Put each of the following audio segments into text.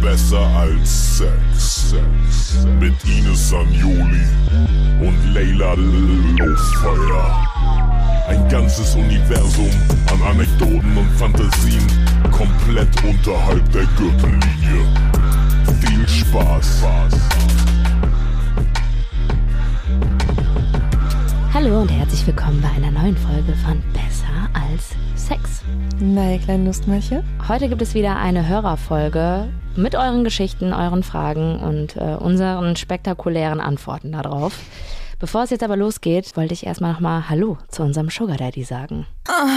Besser als Sex. Mit Ines Agnoli und Leila Lowfire. Ein ganzes Universum an Anekdoten und Fantasien, komplett unterhalb der Gürtellinie. Viel Spaß. Hallo und herzlich willkommen bei einer neuen Folge von Besser als Sex. Na, ihr kleinen Lustmolche. Heute gibt es wieder eine Hörerfolge mit euren Geschichten, euren Fragen und unseren spektakulären Antworten darauf. Bevor es jetzt aber losgeht, wollte ich erstmal nochmal Hallo zu unserem Sugar Daddy sagen.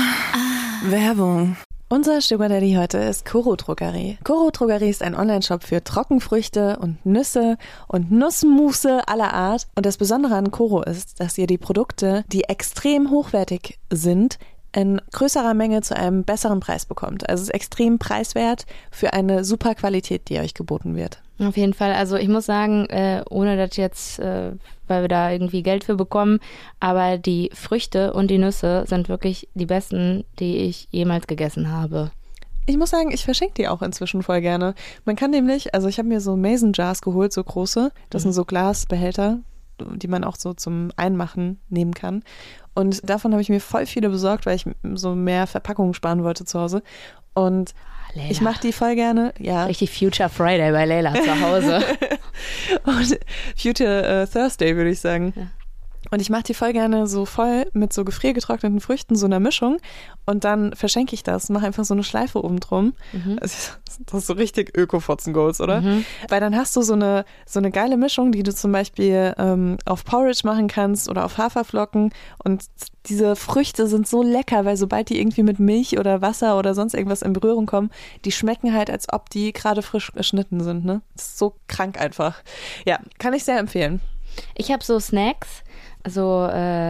Werbung. Unser Sugar Daddy heute ist Koro Drogerie. Koro Drogerie ist ein Online-Shop für Trockenfrüchte und Nüsse und Nussmusse aller Art. Und das Besondere an Koro ist, dass ihr die Produkte, die extrem hochwertig sind, in größerer Menge zu einem besseren Preis bekommt. Also es ist extrem preiswert für eine super Qualität, die euch geboten wird. Auf jeden Fall. Also ich muss sagen, ohne das jetzt, weil wir da irgendwie Geld für bekommen, aber die Früchte und die Nüsse sind wirklich die besten, die ich jemals gegessen habe. Ich muss sagen, ich verschenke die auch inzwischen voll gerne. Man kann nämlich, also ich habe mir so Mason Jars geholt, so große. Das sind so Glasbehälter, die man auch so zum Einmachen nehmen kann. Und davon habe ich mir voll viele besorgt, weil ich so mehr Verpackungen sparen wollte zu Hause. Und Leila. Ich mache die voll gerne. Ja. Richtig Future Friday bei Leila zu Hause. Und Future Thursday, würde ich sagen. Ja. Und ich mache die voll gerne so voll mit so gefriergetrockneten Früchten, so einer Mischung. Und dann verschenke ich das, mache einfach so eine Schleife oben drum. Das ist so richtig Öko-Fotzen-Goals, oder? Weil dann hast du so eine geile Mischung, die du zum Beispiel auf Porridge machen kannst oder auf Haferflocken. Und diese Früchte sind so lecker, weil sobald die irgendwie mit Milch oder Wasser oder sonst irgendwas in Berührung kommen, die schmecken halt, als ob die gerade frisch geschnitten sind. Ne? Das ist so krank einfach. Ja, kann ich sehr empfehlen. Ich habe so Snacks, so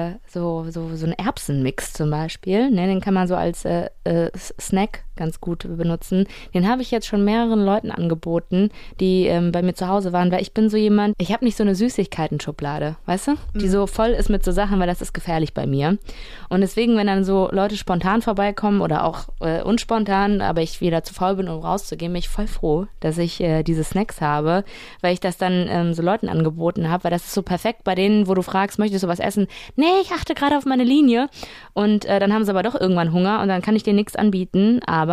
ein Erbsenmix zum Beispiel, ne, den kann man so als Snack ganz gut benutzen. Den habe ich jetzt schon mehreren Leuten angeboten, die bei mir zu Hause waren, weil ich bin so jemand, ich habe nicht so eine Süßigkeiten-Schublade, weißt du, die so voll ist mit so Sachen, weil das ist gefährlich bei mir. Und deswegen, wenn dann so Leute spontan vorbeikommen oder auch unspontan, aber ich wieder zu faul bin, um rauszugehen, bin ich voll froh, dass ich diese Snacks habe, weil ich das dann so Leuten angeboten habe, weil das ist so perfekt bei denen, wo du fragst, möchtest du was essen? Nee, ich achte gerade auf meine Linie. Und dann haben sie aber doch irgendwann Hunger und dann kann ich denen nichts anbieten, aber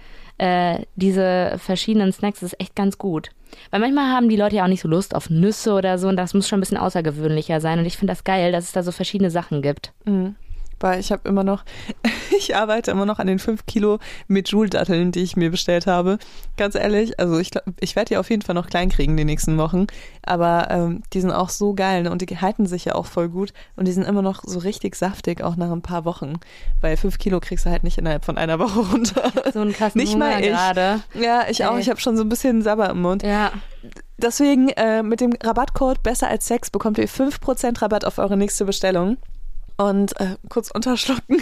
diese verschiedenen Snacks ist echt ganz gut. Weil manchmal haben die Leute ja auch nicht so Lust auf Nüsse oder so und das muss schon ein bisschen außergewöhnlicher sein und ich finde das geil, dass es da so verschiedene Sachen gibt. Weil ich arbeite immer noch an den 5 Kilo Medjool-Datteln, die ich mir bestellt habe. Ganz ehrlich, also ich werde die auf jeden Fall noch klein kriegen die nächsten Wochen, aber die sind auch so geil und die halten sich ja auch voll gut und die sind immer noch so richtig saftig, auch nach ein paar Wochen, weil 5 Kilo kriegst du halt nicht innerhalb von einer Woche runter. So einen krassen nicht Hunger mal ich. Gerade. Ja, ich auch. Ich habe schon so ein bisschen Sabber im Mund. Ja. Deswegen mit dem Rabattcode Besser als Sex bekommt ihr 5% Rabatt auf eure nächste Bestellung. Und kurz unterschlucken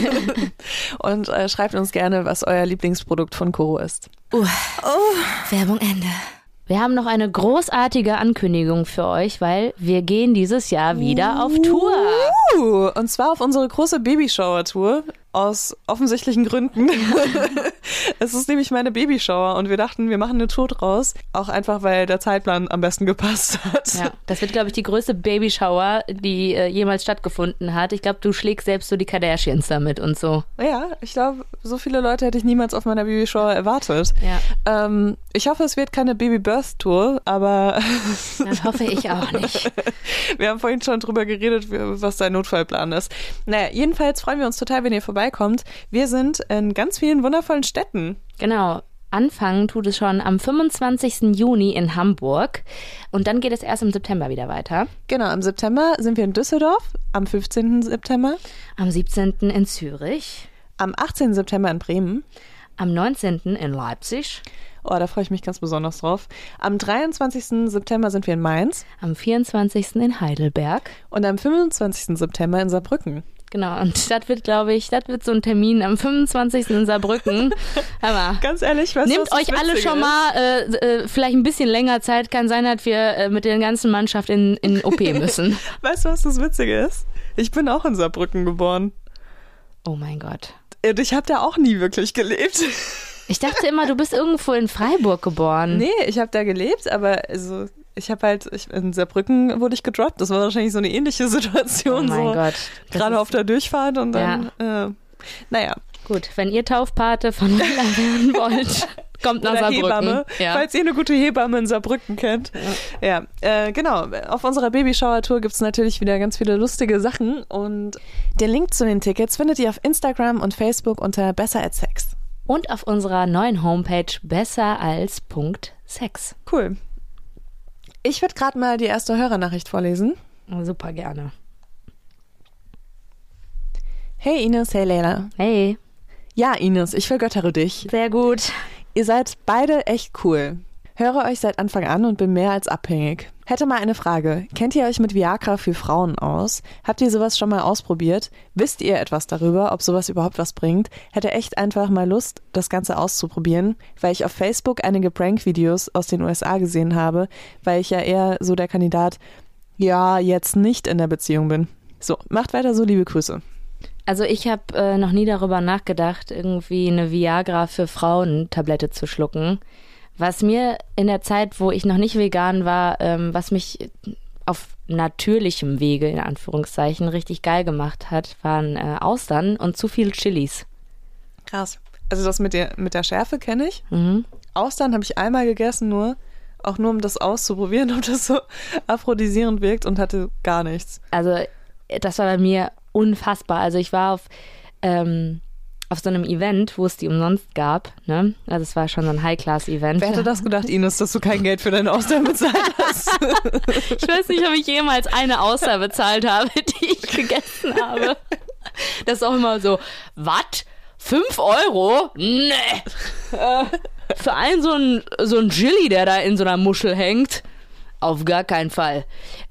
und schreibt uns gerne, was euer Lieblingsprodukt von Koro ist. Werbung Ende. Wir haben noch eine großartige Ankündigung für euch, weil wir gehen dieses Jahr wieder auf Tour. Und zwar auf unsere große Babyshower-Tour. Aus offensichtlichen Gründen. Es ist nämlich meine Babyshower und wir dachten, wir machen eine Tour draus. Auch einfach, weil der Zeitplan am besten gepasst hat. Ja, das wird, glaube ich, die größte Babyshower, die jemals stattgefunden hat. Ich glaube, du schlägst selbst so die Kardashians damit und so. Ja, ich glaube, so viele Leute hätte ich niemals auf meiner Babyshower erwartet. Ja. Ich hoffe, es wird keine Baby-Birth-Tour, aber... Das hoffe ich auch nicht. Wir haben vorhin schon drüber geredet, was dein Notfallplan ist. Naja, jedenfalls freuen wir uns total, wenn ihr vorbeikommt. Wir sind in ganz vielen wundervollen Städten. Genau. Anfangen tut es schon am 25. Juni in Hamburg und dann geht es erst im September wieder weiter. Genau, im September sind wir in Düsseldorf, am 15. September. Am 17. in Zürich. Am 18. September in Bremen. Am 19. in Leipzig. Oh, da freue ich mich ganz besonders drauf. Am 23. September sind wir in Mainz. Am 24. in Heidelberg. Und am 25. September in Saarbrücken. Genau, und das wird, glaube ich, so ein Termin am 25. in Saarbrücken. Hammer. Ganz ehrlich, was nehmt euch alle schon mal vielleicht ein bisschen länger Zeit. Kann sein, dass wir mit der ganzen Mannschaft in OP müssen. Weißt du, was das Witzige ist? Ich bin auch in Saarbrücken geboren. Oh mein Gott. Und ich habe da auch nie wirklich gelebt. Ich dachte immer, du bist irgendwo in Freiburg geboren. Nee, ich habe da gelebt, aber also in Saarbrücken wurde ich gedroppt. Das war wahrscheinlich so eine ähnliche Situation. Oh mein Gott. Gerade auf der Durchfahrt und dann, naja. Gut, wenn ihr Taufpate von Leila werden wollt, kommt nach Saarbrücken. Hebamme, falls ihr eine gute Hebamme in Saarbrücken kennt. Ja, genau. Auf unserer Babyshower-Tour gibt es natürlich wieder ganz viele lustige Sachen und den Link zu den Tickets findet ihr auf Instagram und Facebook unter besser@sex. Und auf unserer neuen Homepage besserals.sex. Cool. Ich würde gerade mal die erste Hörernachricht vorlesen. Super gerne. Hey Ines, hey Leila. Hey. Ja, Ines, ich vergöttere dich. Sehr gut. Ihr seid beide echt cool. Höre euch seit Anfang an und bin mehr als abhängig. Hätte mal eine Frage. Kennt ihr euch mit Viagra für Frauen aus? Habt ihr sowas schon mal ausprobiert? Wisst ihr etwas darüber, ob sowas überhaupt was bringt? Hätte echt einfach mal Lust, das Ganze auszuprobieren, weil ich auf Facebook einige Prank-Videos aus den USA gesehen habe, weil ich ja eher so der Kandidat, jetzt nicht in der Beziehung bin. So, macht weiter so, liebe Grüße. Also ich habe noch nie darüber nachgedacht, irgendwie eine Viagra für Frauen-Tablette zu schlucken. Was mir in der Zeit, wo ich noch nicht vegan war, was mich auf natürlichem Wege, in Anführungszeichen, richtig geil gemacht hat, waren Austern und zu viel Chilis. Krass. Also das mit der Schärfe kenne ich. Mhm. Austern habe ich einmal gegessen, auch nur um das auszuprobieren, ob das so aphrodisierend wirkt und hatte gar nichts. Also das war bei mir unfassbar. Also ich war auf so einem Event, wo es die umsonst gab, ne? Also es war schon so ein High-Class-Event. Wer hätte das gedacht, Ines, dass du kein Geld für deine Austern bezahlt hast? Ich weiß nicht, ob ich jemals eine Auster bezahlt habe, die ich gegessen habe. Das ist auch immer so, was? 5 Euro? Nee. Für einen so ein Chili, der da in so einer Muschel hängt? Auf gar keinen Fall.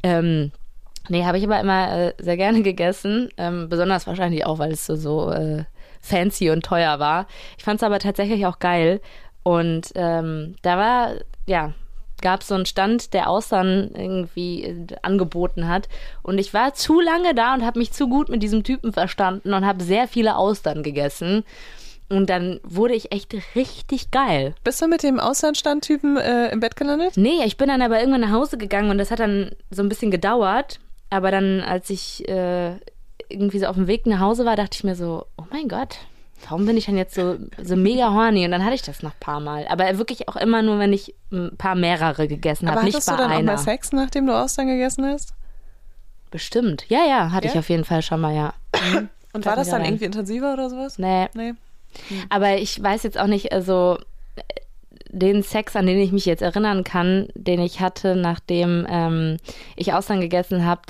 Nee, habe ich aber immer sehr gerne gegessen. Besonders wahrscheinlich auch, weil es so fancy und teuer war. Ich fand es aber tatsächlich auch geil. Und gab es so einen Stand, der Austern irgendwie angeboten hat. Und ich war zu lange da und habe mich zu gut mit diesem Typen verstanden und habe sehr viele Austern gegessen. Und dann wurde ich echt richtig geil. Bist du mit dem Austernstandtypen im Bett gelandet? Nee, ich bin dann aber irgendwann nach Hause gegangen und das hat dann so ein bisschen gedauert. Aber dann, als ich irgendwie so auf dem Weg nach Hause war, dachte ich mir so, oh mein Gott, warum bin ich denn jetzt so mega horny? Und dann hatte ich das noch ein paar Mal. Aber wirklich auch immer nur, wenn ich ein paar mehrere gegessen habe, nicht bei einer. Aber hattest du dann auch mal Sex, nachdem du Austern gegessen hast? Bestimmt. Ja, hatte ich auf jeden Fall schon mal, ja. Und war das dann irgendwie intensiver oder sowas? Nee. Aber ich weiß jetzt auch nicht, also den Sex, an den ich mich jetzt erinnern kann, den ich hatte, nachdem ich Austern gegessen habe,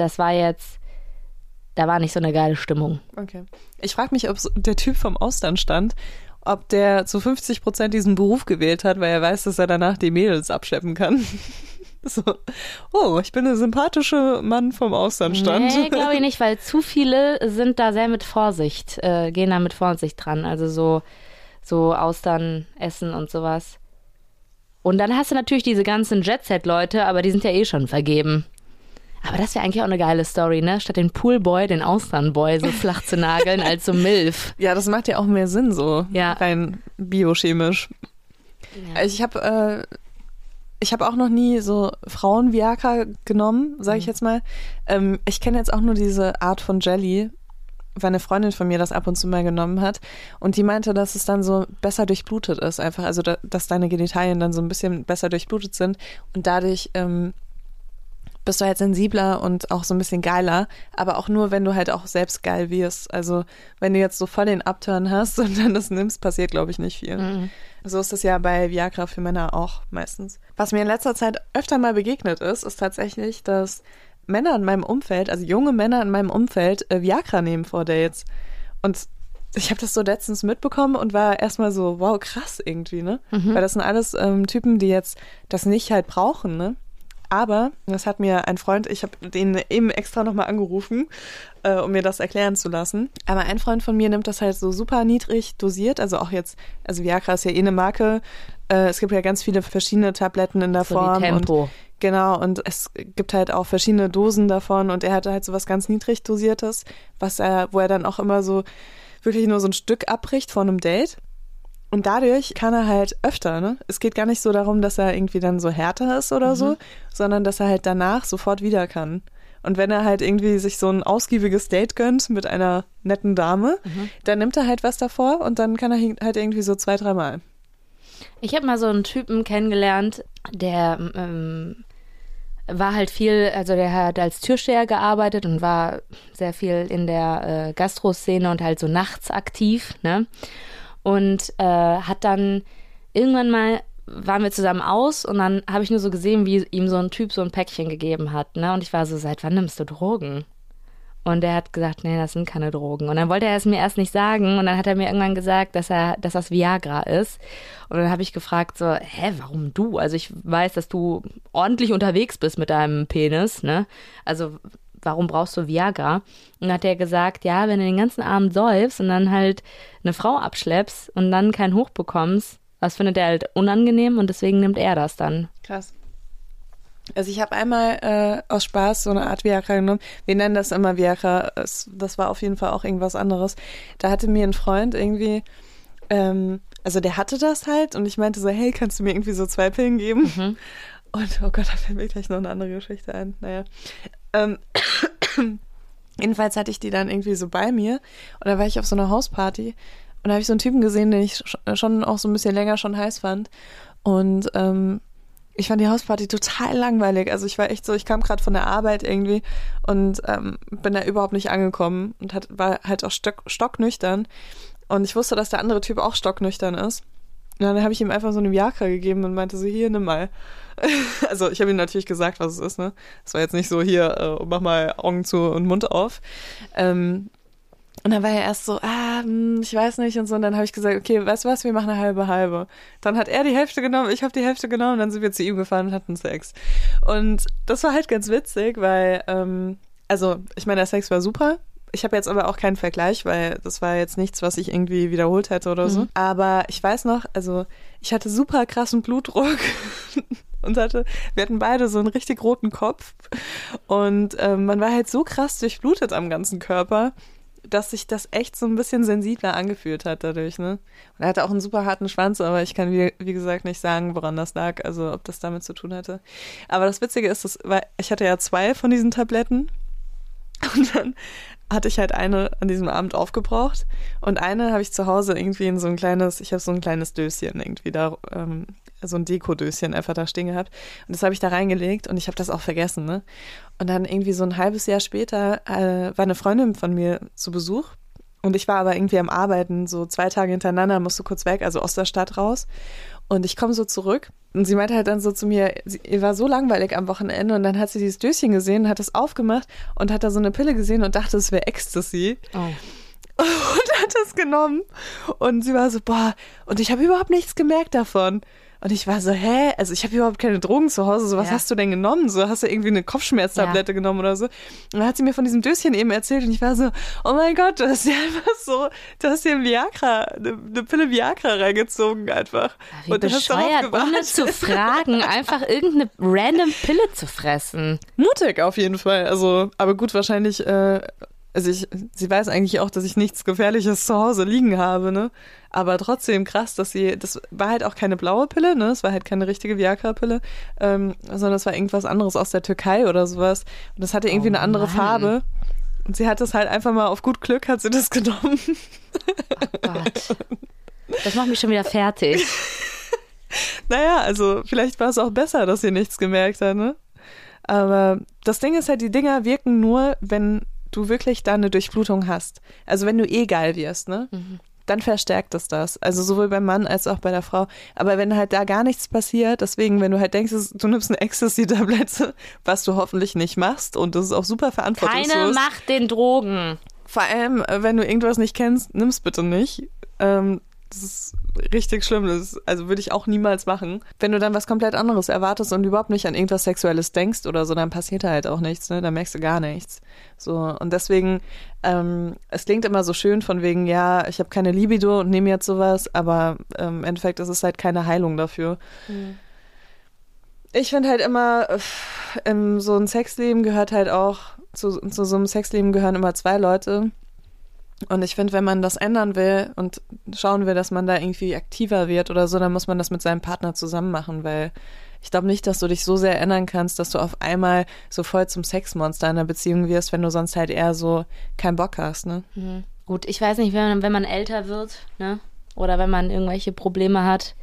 da war nicht so eine geile Stimmung. Okay. Ich frage mich, ob der Typ vom Austernstand, ob der zu 50% diesen Beruf gewählt hat, weil er weiß, dass er danach die Mädels abschleppen kann. So, ich bin der sympathische Mann vom Austernstand. Nee, glaube ich nicht, weil zu viele sind da sehr mit Vorsicht, gehen da mit Vorsicht dran. Also so Austern essen und sowas. Und dann hast du natürlich diese ganzen Jet-Set-Leute, aber die sind ja eh schon vergeben. Aber das wäre eigentlich auch eine geile Story, ne? Statt den Poolboy, den Austernboy so flach zu nageln als so Milf. Ja, das macht ja auch mehr Sinn so, ja. Rein biochemisch. Ja. Ich habe auch noch nie so Frauen-Viagra genommen, sage ich jetzt mal. Ich kenne jetzt auch nur diese Art von Jelly, weil eine Freundin von mir das ab und zu mal genommen hat. Und die meinte, dass es dann so besser durchblutet ist einfach. Also, dass deine Genitalien dann so ein bisschen besser durchblutet sind. Und dadurch bist du halt sensibler und auch so ein bisschen geiler. Aber auch nur, wenn du halt auch selbst geil wirst. Also, wenn du jetzt so voll den Upturn hast und dann das nimmst, passiert, glaube ich, nicht viel. Mhm. So ist es ja bei Viagra für Männer auch meistens. Was mir in letzter Zeit öfter mal begegnet ist tatsächlich, dass Männer in meinem Umfeld, also junge Männer in meinem Umfeld, Viagra nehmen vor Dates. Und ich habe das so letztens mitbekommen und war erstmal so, wow, krass irgendwie, ne? Mhm. Weil das sind alles Typen, die jetzt das nicht halt brauchen, ne? Aber, das hat mir ein Freund, ich habe den eben extra nochmal angerufen, um mir das erklären zu lassen. Aber ein Freund von mir nimmt das halt so super niedrig dosiert, also auch jetzt, also Viagra ist ja eh eine Marke, es gibt ja ganz viele verschiedene Tabletten in der Form. Wie Tempo. Und genau, und es gibt halt auch verschiedene Dosen davon und er hatte halt so was ganz niedrig dosiertes, wo er dann auch immer so wirklich nur so ein Stück abbricht vor einem Date. Und dadurch kann er halt öfter, ne? Es geht gar nicht so darum, dass er irgendwie dann so härter ist oder so, sondern dass er halt danach sofort wieder kann. Und wenn er halt irgendwie sich so ein ausgiebiges Date gönnt mit einer netten Dame, dann nimmt er halt was davor und dann kann er halt irgendwie so 2-3 Mal. Ich habe mal so einen Typen kennengelernt, der war halt viel, also der hat als Türsteher gearbeitet und war sehr viel in der Gastroszene und halt so nachts aktiv, ne? Und hat dann irgendwann mal, waren wir zusammen aus und dann habe ich nur so gesehen, wie ihm so ein Typ so ein Päckchen gegeben hat, ne? Und ich war so, seit wann nimmst du Drogen? Und er hat gesagt, nee, das sind keine Drogen. Und dann wollte er es mir erst nicht sagen und dann hat er mir irgendwann gesagt, dass das Viagra ist. Und dann habe ich gefragt so, warum du? Also ich weiß, dass du ordentlich unterwegs bist mit deinem Penis, ne? Also warum brauchst du Viagra? Und dann hat er gesagt, ja, wenn du den ganzen Abend säufst und dann halt eine Frau abschleppst und dann keinen Hoch bekommst, das findet er halt unangenehm und deswegen nimmt er das dann. Krass. Also ich habe einmal aus Spaß so eine Art Viagra genommen. Wir nennen das immer Viagra. Das war auf jeden Fall auch irgendwas anderes. Da hatte mir ein Freund irgendwie, also der hatte das halt und ich meinte so, hey, kannst du mir irgendwie so 2 Pillen geben? Und oh Gott, da fällt mir gleich noch eine andere Geschichte ein. Naja. Jedenfalls hatte ich die dann irgendwie so bei mir und da war ich auf so einer Hausparty und da habe ich so einen Typen gesehen, den ich schon auch so ein bisschen länger schon heiß fand und ich fand die Hausparty total langweilig. Also ich war echt so, ich kam gerade von der Arbeit irgendwie und bin da überhaupt nicht angekommen und war halt auch stocknüchtern. Und ich wusste, dass der andere Typ auch stocknüchtern ist. Und dann habe ich ihm einfach so eine Viagra gegeben und meinte so, hier, nimm mal. Also ich habe ihm natürlich gesagt, was es ist, ne? Das war jetzt nicht so, hier, mach mal Augen zu und Mund auf. Und dann war er erst so, ich weiß nicht und so. Und dann habe ich gesagt, okay, weißt du was, wir machen eine halbe. Dann hat er die Hälfte genommen, ich habe die Hälfte genommen. Und dann sind wir zu ihm gefahren und hatten Sex. Und das war halt ganz witzig, weil, also ich meine, der Sex war super. Ich habe jetzt aber auch keinen Vergleich, weil das war jetzt nichts, was ich irgendwie wiederholt hätte oder so. Aber ich weiß noch, also ich hatte super krassen Blutdruck und wir hatten beide so einen richtig roten Kopf. Und man war halt so krass durchblutet am ganzen Körper, dass sich das echt so ein bisschen sensibler angefühlt hat dadurch, ne? Und er hatte auch einen super harten Schwanz, aber ich kann, wie gesagt, nicht sagen, woran das lag, also ob das damit zu tun hatte. Aber das Witzige ist, ich hatte ja 2 von diesen Tabletten und dann hatte ich halt eine an diesem Abend aufgebraucht und eine habe ich zu Hause irgendwie in so ein kleines, ich habe so ein kleines Döschen irgendwie da, so ein Dekodöschen einfach da stehen gehabt und das habe ich da reingelegt und ich habe das auch vergessen, ne? Und dann irgendwie so ein halbes Jahr später war eine Freundin von mir zu Besuch und ich war aber irgendwie am Arbeiten, so 2 Tage hintereinander, musste kurz weg, also aus der Stadt raus und ich komme so zurück und sie meinte halt dann so zu mir, ihr war so langweilig am Wochenende und dann hat sie dieses Döschen gesehen, hat es aufgemacht und hat da so eine Pille gesehen und dachte, es wäre Ecstasy. Oh. Und hat es genommen und sie war so, boah, und ich habe überhaupt nichts gemerkt davon. Und ich war so, also ich habe überhaupt keine Drogen zu Hause, so was hast du denn genommen? So, hast du irgendwie eine Kopfschmerztablette genommen oder so? Und dann hat sie mir von diesem Döschen eben erzählt und ich war so, oh mein Gott, du hast dir einfach so, du hast dir eine Pille Viagra reingezogen einfach. Wie und bescheuert, ohne zu fragen, einfach irgendeine random Pille zu fressen. Mutig auf jeden Fall, also, aber gut, wahrscheinlich, also sie weiß eigentlich auch, dass ich nichts Gefährliches zu Hause liegen habe, ne? Aber trotzdem krass, das war halt auch keine blaue Pille, ne? Es war halt keine richtige Viagra-Pille, sondern es war irgendwas anderes aus der Türkei oder sowas. Und das hatte irgendwie eine andere Farbe. Und sie hat das halt einfach mal auf gut Glück, hat sie das genommen. Oh Gott. Das macht mich schon wieder fertig. Naja, also vielleicht war es auch besser, dass sie nichts gemerkt hat, ne? Aber das Ding ist halt, die Dinger wirken nur, wenn du wirklich da eine Durchblutung hast. Also wenn du geil wirst, ne? Dann verstärkt es das. Also sowohl beim Mann als auch bei der Frau. Aber wenn halt da gar nichts passiert, deswegen, wenn du halt denkst, du nimmst eine Ecstasy-Tablette, was du hoffentlich nicht machst und das ist auch super verantwortungslos. Keine Macht den Drogen. Vor allem, wenn du irgendwas nicht kennst, nimm's bitte nicht. Das ist richtig schlimm. Also würde ich auch niemals machen. Wenn du dann was komplett anderes erwartest und überhaupt nicht an irgendwas Sexuelles denkst oder so, dann passiert halt auch nichts, ne? Dann merkst du gar nichts. So, und deswegen, es klingt immer so schön von wegen, ja, ich habe keine Libido und nehme jetzt sowas, aber im Endeffekt ist es halt keine Heilung dafür. Ich finde halt immer, so ein Sexleben gehört halt auch, zu so einem Sexleben gehören immer 2 Leute. Und ich finde, wenn man das ändern will und schauen will, dass man da irgendwie aktiver wird oder so, dann muss man das mit seinem Partner zusammen machen, weil ich glaube nicht, dass du dich so sehr ändern kannst, dass du auf einmal so voll zum Sexmonster in der Beziehung wirst, wenn du sonst halt eher so keinen Bock hast, ne? Mhm. Gut, ich weiß nicht, wenn man älter wird, ne? Oder wenn man irgendwelche Probleme hat.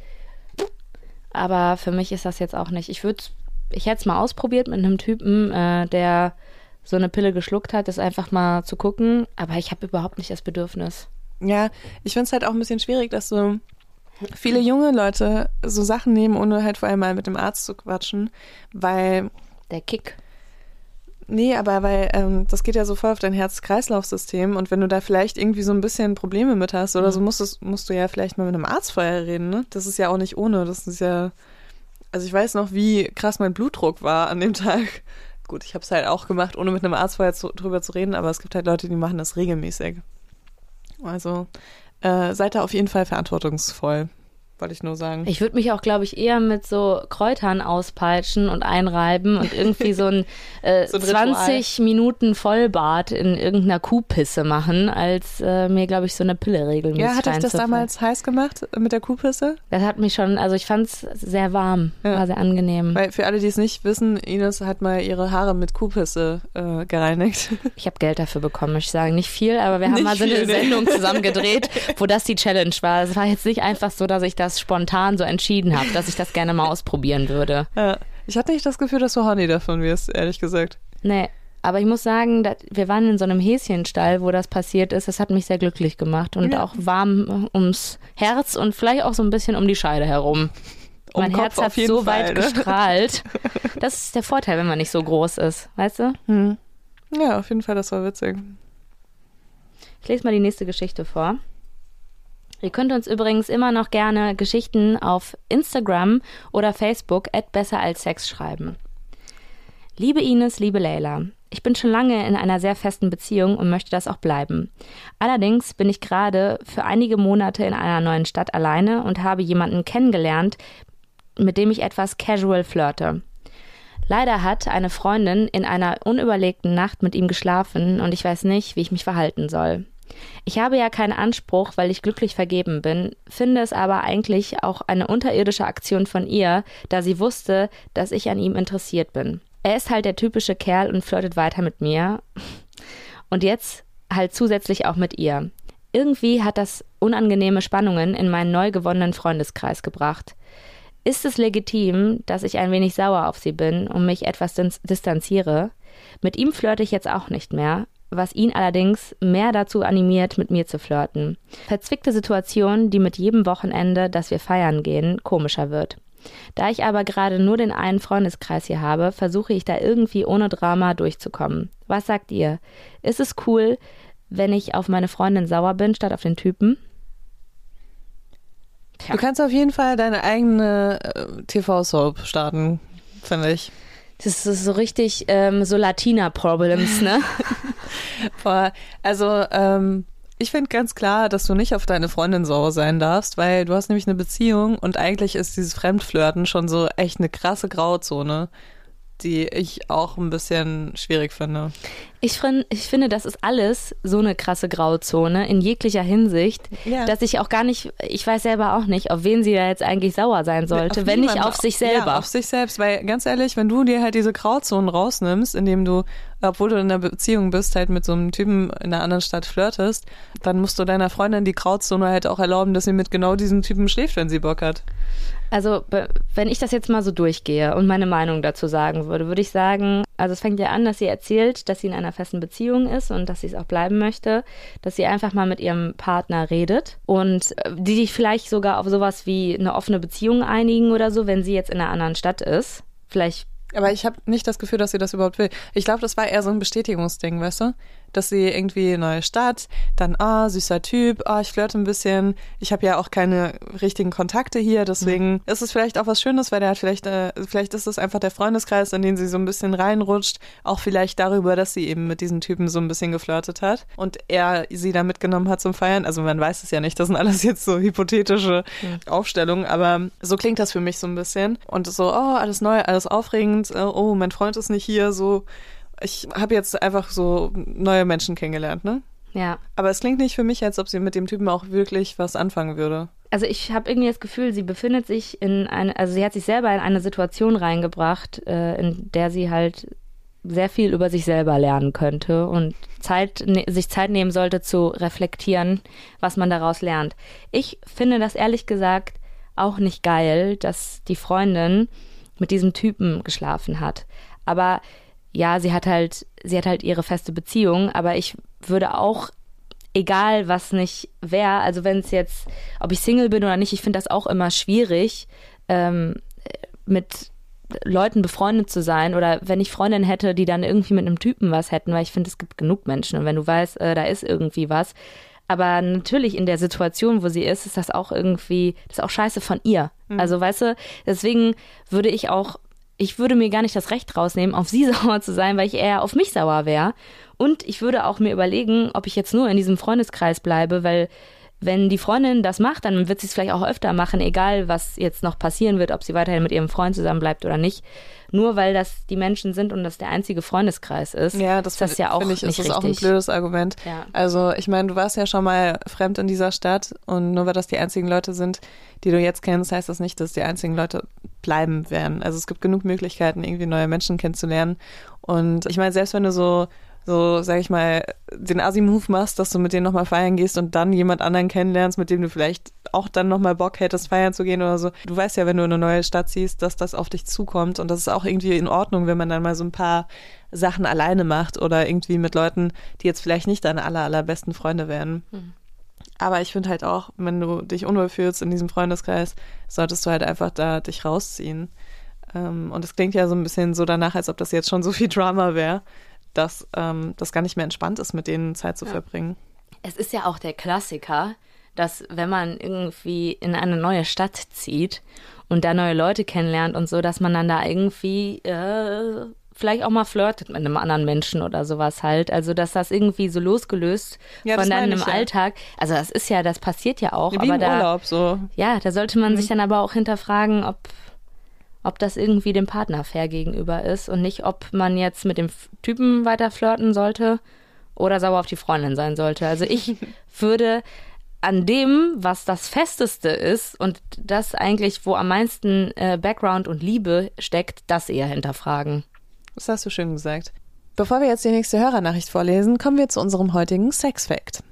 Aber für mich ist das jetzt auch nicht. Ich hätte es mal ausprobiert mit einem Typen, der so eine Pille geschluckt hat, das einfach mal zu gucken. Aber ich habe überhaupt nicht das Bedürfnis. Ja, ich finde es halt auch ein bisschen schwierig, dass so viele junge Leute so Sachen nehmen, ohne halt vorher mal mit dem Arzt zu quatschen, weil... Der Kick. Nee, aber weil das geht ja so voll auf dein Herz-Kreislauf-System und wenn du da vielleicht irgendwie so ein bisschen Probleme mit hast oder so, musst du ja vielleicht mal mit einem Arzt vorher reden, ne? Das ist ja auch nicht ohne, das ist ja... Also ich weiß noch, wie krass mein Blutdruck war an dem Tag. Gut, ich habe es halt auch gemacht, ohne mit einem Arzt vorher drüber zu reden, aber es gibt halt Leute, die machen das regelmäßig. Also seid da auf jeden Fall verantwortungsvoll, wollte ich nur sagen. Ich würde mich auch, glaube ich, eher mit so Kräutern auspeitschen und einreiben und irgendwie so ein so 20 Minuten Vollbad in irgendeiner Kuhpisse machen, als mir, glaube ich, so eine Pille regelmäßig Ja, hat euch das damals heiß gemacht mit der Kuhpisse? Das hat mich schon, also ich fand es sehr warm, war sehr angenehm. Weil für alle, die es nicht wissen, Ines hat mal ihre Haare mit Kuhpisse gereinigt. Ich habe Geld dafür bekommen, ich sage nicht viel, aber wir haben mal so eine Sendung zusammen gedreht, wo das die Challenge war. Es war jetzt nicht einfach so, dass ich das spontan so entschieden habe, dass ich das gerne mal ausprobieren würde. Ja, ich hatte nicht das Gefühl, dass du horny davon wirst, ehrlich gesagt. Nee, aber ich muss sagen, wir waren in so einem Häschenstall, wo das passiert ist. Das hat mich sehr glücklich gemacht und auch warm ums Herz und vielleicht auch so ein bisschen um die Scheide herum. Mein Herz hat so weit gestrahlt. Das ist der Vorteil, wenn man nicht so groß ist, weißt du? Ja, auf jeden Fall, das war witzig. Ich lese mal die nächste Geschichte vor. Ihr könnt uns übrigens immer noch gerne Geschichten auf Instagram oder Facebook @besseralssex schreiben. Liebe Ines, liebe Leila, ich bin schon lange in einer sehr festen Beziehung und möchte das auch bleiben. Allerdings bin ich gerade für einige Monate in einer neuen Stadt alleine und habe jemanden kennengelernt, mit dem ich etwas casual flirte. Leider hat eine Freundin in einer unüberlegten Nacht mit ihm geschlafen und ich weiß nicht, wie ich mich verhalten soll. Ich habe ja keinen Anspruch, weil ich glücklich vergeben bin, finde es aber eigentlich auch eine unterirdische Aktion von ihr, da sie wusste, dass ich an ihm interessiert bin. Er ist halt der typische Kerl und flirtet weiter mit mir und jetzt halt zusätzlich auch mit ihr. Irgendwie hat das unangenehme Spannungen in meinen neu gewonnenen Freundeskreis gebracht. Ist es legitim, dass ich ein wenig sauer auf sie bin und mich etwas distanziere? Mit ihm flirte ich jetzt auch nicht mehr, was ihn allerdings mehr dazu animiert, mit mir zu flirten. Verzwickte Situation, die mit jedem Wochenende, dass wir feiern gehen, komischer wird. Da ich aber gerade nur den einen Freundeskreis hier habe, versuche ich da irgendwie ohne Drama durchzukommen. Was sagt ihr? Ist es cool, wenn ich auf meine Freundin sauer bin, statt auf den Typen? Tja. Du kannst auf jeden Fall deine eigene TV-Soap starten, finde ich. Das ist so richtig so Latina-Problems, ne? Boah, also ich finde ganz klar, dass du nicht auf deine Freundin sauer sein darfst, weil du hast nämlich eine Beziehung und eigentlich ist dieses Fremdflirten schon so echt eine krasse Grauzone, die ich auch ein bisschen schwierig finde. Ich finde, das ist alles so eine krasse Grauzone in jeglicher Hinsicht, dass ich auch gar nicht, ich weiß selber auch nicht, auf wen sie da jetzt eigentlich sauer sein sollte, wenn nicht auf sich selber. Ja, auf sich selbst, weil ganz ehrlich, wenn du dir halt diese Grauzonen rausnimmst, indem du, obwohl du in einer Beziehung bist, halt mit so einem Typen in einer anderen Stadt flirtest, dann musst du deiner Freundin die Grauzone halt auch erlauben, dass sie mit genau diesem Typen schläft, wenn sie Bock hat. Also, wenn ich das jetzt mal so durchgehe und meine Meinung dazu sagen würde, würde ich sagen, also es fängt ja an, dass sie erzählt, dass sie in einer festen Beziehung ist und dass sie es auch bleiben möchte, dass sie einfach mal mit ihrem Partner redet und die sich vielleicht sogar auf sowas wie eine offene Beziehung einigen oder so, wenn sie jetzt in einer anderen Stadt ist. Vielleicht. Aber ich habe nicht das Gefühl, dass sie das überhaupt will. Ich glaube, das war eher so ein Bestätigungsding, weißt du? Dass sie irgendwie neue Stadt, dann, süßer Typ, ich flirte ein bisschen. Ich habe ja auch keine richtigen Kontakte hier, deswegen ist es vielleicht auch was Schönes, weil der hat vielleicht ist es einfach der Freundeskreis, in den sie so ein bisschen reinrutscht. Auch vielleicht darüber, dass sie eben mit diesen Typen so ein bisschen geflirtet hat und er sie da mitgenommen hat zum Feiern. Also man weiß es ja nicht, das sind alles jetzt so hypothetische Aufstellungen, aber so klingt das für mich so ein bisschen. Und so, alles neu, alles aufregend, mein Freund ist nicht hier, so. Ich habe jetzt einfach so neue Menschen kennengelernt, ne? Ja. Aber es klingt nicht für mich, als ob sie mit dem Typen auch wirklich was anfangen würde. Also ich habe irgendwie das Gefühl, sie befindet sich sie hat sich selber in eine Situation reingebracht, in der sie halt sehr viel über sich selber lernen könnte und sich Zeit nehmen sollte zu reflektieren, was man daraus lernt. Ich finde das ehrlich gesagt auch nicht geil, dass die Freundin mit diesem Typen geschlafen hat. Aber ja, sie hat halt ihre feste Beziehung, aber ich würde auch, egal was nicht wäre, also wenn es jetzt, ob ich Single bin oder nicht, ich finde das auch immer schwierig, mit Leuten befreundet zu sein oder wenn ich Freundinnen hätte, die dann irgendwie mit einem Typen was hätten, weil ich finde, es gibt genug Menschen und wenn du weißt, da ist irgendwie was. Aber natürlich in der Situation, wo sie ist das auch irgendwie, das ist auch scheiße von ihr. Also weißt du, deswegen ich würde mir gar nicht das Recht rausnehmen, auf sie sauer zu sein, weil ich eher auf mich sauer wäre. Und ich würde auch mir überlegen, ob ich jetzt nur in diesem Freundeskreis bleibe, weil wenn die Freundin das macht, dann wird sie es vielleicht auch öfter machen, egal was jetzt noch passieren wird, ob sie weiterhin mit ihrem Freund zusammen bleibt oder nicht. Nur weil das die Menschen sind und das der einzige Freundeskreis ist. Ja, das ist ja auch nicht richtig. Das ist auch ein blödes Argument. Ja. Also ich meine, du warst ja schon mal fremd in dieser Stadt und nur weil das die einzigen Leute sind, die du jetzt kennst, heißt das nicht, dass die einzigen Leute bleiben werden. Also es gibt genug Möglichkeiten, irgendwie neue Menschen kennenzulernen. Und ich meine, selbst wenn du so, sag ich mal, den Assi-Move machst, dass du mit denen nochmal feiern gehst und dann jemand anderen kennenlernst, mit dem du vielleicht auch dann nochmal Bock hättest, feiern zu gehen oder so. Du weißt ja, wenn du in eine neue Stadt ziehst, dass das auf dich zukommt und das ist auch irgendwie in Ordnung, wenn man dann mal so ein paar Sachen alleine macht oder irgendwie mit Leuten, die jetzt vielleicht nicht deine allerbesten Freunde werden. Aber ich finde halt auch, wenn du dich unwohl fühlst in diesem Freundeskreis, solltest du halt einfach da dich rausziehen. Und es klingt ja so ein bisschen so danach, als ob das jetzt schon so viel Drama wäre, dass das gar nicht mehr entspannt ist, mit denen Zeit zu verbringen. Es ist ja auch der Klassiker, dass wenn man irgendwie in eine neue Stadt zieht und da neue Leute kennenlernt und so, dass man dann da irgendwie vielleicht auch mal flirtet mit einem anderen Menschen oder sowas halt. Also, dass das irgendwie so losgelöst von deinem Alltag. Also, das passiert ja auch. Wie aber im Urlaub so. Ja, da sollte man sich dann aber auch hinterfragen, ob das irgendwie dem Partner fair gegenüber ist und nicht, ob man jetzt mit dem Typen weiter flirten sollte oder sauer auf die Freundin sein sollte. Also ich würde an dem, was das Festeste ist und das eigentlich, wo am meisten Background und Liebe steckt, das eher hinterfragen. Das hast du schön gesagt. Bevor wir jetzt die nächste Hörernachricht vorlesen, kommen wir zu unserem heutigen Sex-Fact.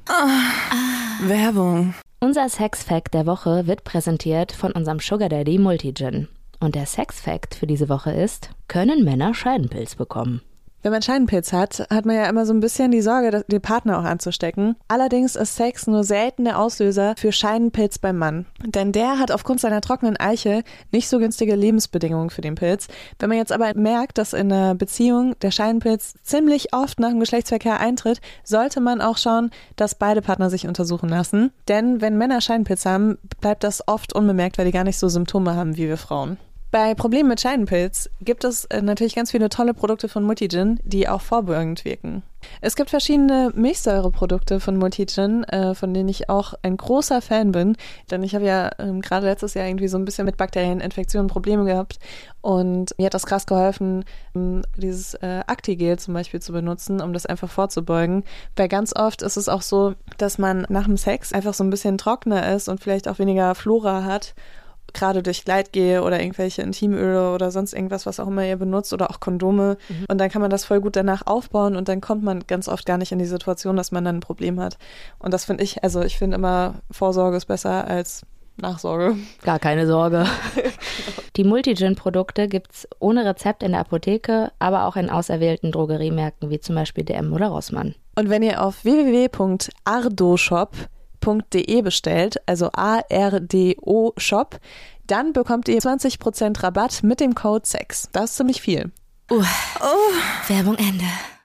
Werbung. Unser Sex-Fact der Woche wird präsentiert von unserem Sugar Daddy Multigin. Und der Sex-Fact für diese Woche ist: Können Männer Scheidenpilz bekommen? Wenn man Scheidenpilz hat, hat man ja immer so ein bisschen die Sorge, den Partner auch anzustecken. Allerdings ist Sex nur selten der Auslöser für Scheidenpilz beim Mann. Denn der hat aufgrund seiner trockenen Eichel nicht so günstige Lebensbedingungen für den Pilz. Wenn man jetzt aber merkt, dass in einer Beziehung der Scheidenpilz ziemlich oft nach dem Geschlechtsverkehr eintritt, sollte man auch schauen, dass beide Partner sich untersuchen lassen. Denn wenn Männer Scheidenpilz haben, bleibt das oft unbemerkt, weil die gar nicht so Symptome haben wie wir Frauen. Bei Problemen mit Scheidenpilz gibt es natürlich ganz viele tolle Produkte von Multigin, die auch vorbeugend wirken. Es gibt verschiedene Milchsäureprodukte von Multigin, von denen ich auch ein großer Fan bin, denn ich habe ja gerade letztes Jahr irgendwie so ein bisschen mit Bakterieninfektionen Probleme gehabt und mir hat das krass geholfen, dieses Actigel zum Beispiel zu benutzen, um das einfach vorzubeugen, weil ganz oft ist es auch so, dass man nach dem Sex einfach so ein bisschen trockener ist und vielleicht auch weniger Flora hat, gerade durch Gleitgel oder irgendwelche Intimöle oder sonst irgendwas, was auch immer ihr benutzt oder auch Kondome. Und dann kann man das voll gut danach aufbauen und dann kommt man ganz oft gar nicht in die Situation, dass man dann ein Problem hat. Und das finde ich, also ich finde immer, Vorsorge ist besser als Nachsorge. Gar keine Sorge. Die Multigin-Produkte gibt's ohne Rezept in der Apotheke, aber auch in auserwählten Drogeriemärkten wie zum Beispiel DM oder Rossmann. Und wenn ihr auf www.ardoshop.de bestellt, also ARDO Shop, dann bekommt ihr 20% Rabatt mit dem Code SEX. Das ist ziemlich viel. Werbung Ende.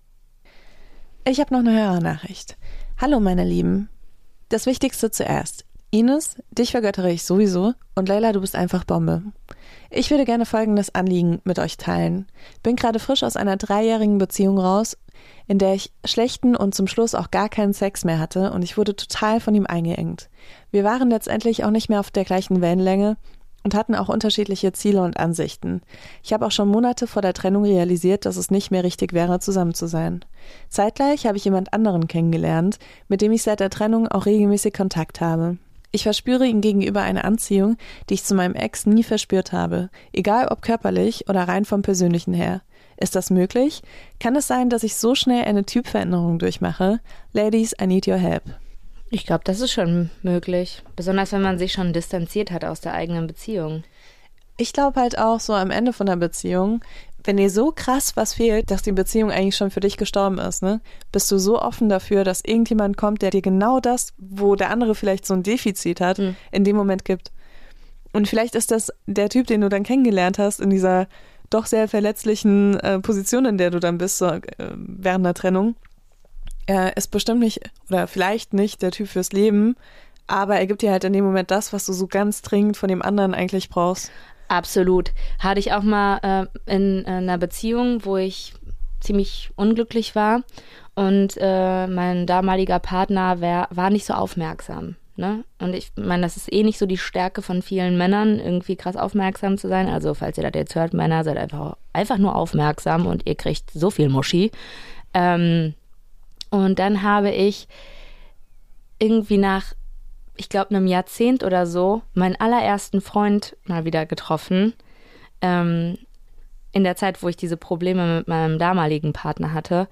Ich habe noch eine Hörernachricht. Hallo meine Lieben. Das Wichtigste zuerst. Ines, dich vergöttere ich sowieso und Leila, du bist einfach Bombe. Ich würde gerne folgendes Anliegen mit euch teilen. Bin gerade frisch aus einer 3-jährigen Beziehung raus, in der ich schlechten und zum Schluss auch gar keinen Sex mehr hatte und ich wurde total von ihm eingeengt. Wir waren letztendlich auch nicht mehr auf der gleichen Wellenlänge und hatten auch unterschiedliche Ziele und Ansichten. Ich habe auch schon Monate vor der Trennung realisiert, dass es nicht mehr richtig wäre, zusammen zu sein. Zeitgleich habe ich jemand anderen kennengelernt, mit dem ich seit der Trennung auch regelmäßig Kontakt habe. Ich verspüre ihm gegenüber eine Anziehung, die ich zu meinem Ex nie verspürt habe, egal ob körperlich oder rein vom Persönlichen her. Ist das möglich? Kann es sein, dass ich so schnell eine Typveränderung durchmache? Ladies, I need your help. Ich glaube, das ist schon möglich. Besonders, wenn man sich schon distanziert hat aus der eigenen Beziehung. Ich glaube halt auch so am Ende von der Beziehung, wenn dir so krass was fehlt, dass die Beziehung eigentlich schon für dich gestorben ist, ne, bist du so offen dafür, dass irgendjemand kommt, der dir genau das, wo der andere vielleicht so ein Defizit hat, in dem Moment gibt. Und vielleicht ist das der Typ, den du dann kennengelernt hast, in dieser doch sehr verletzlichen Position, in der du dann bist, so, während der Trennung. Er ist bestimmt nicht oder vielleicht nicht der Typ fürs Leben, aber er gibt dir halt in dem Moment das, was du so ganz dringend von dem anderen eigentlich brauchst. Absolut. Hatte ich auch mal in einer Beziehung, wo ich ziemlich unglücklich war und mein damaliger Partner war nicht so aufmerksam. Ne? Und ich meine, das ist nicht so die Stärke von vielen Männern, irgendwie krass aufmerksam zu sein. Also falls ihr das jetzt hört, Männer, seid einfach nur aufmerksam und ihr kriegt so viel Muschi. Und dann habe ich irgendwie nach, ich glaube, einem Jahrzehnt oder so meinen allerersten Freund mal wieder getroffen. In der Zeit, wo ich diese Probleme mit meinem damaligen Partner hatte.